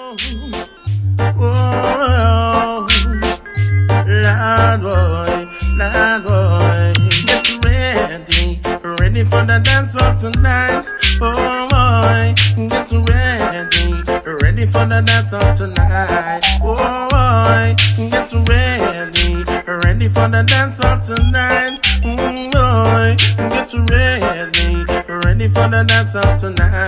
Oh, Lord boy, Lord boy, get ready, ready for the dance of tonight. Oh boy, get ready, ready for the dance of tonight. Oh boy, get ready, ready for the dance of tonight. Boy, get ready, ready for the dance of tonight.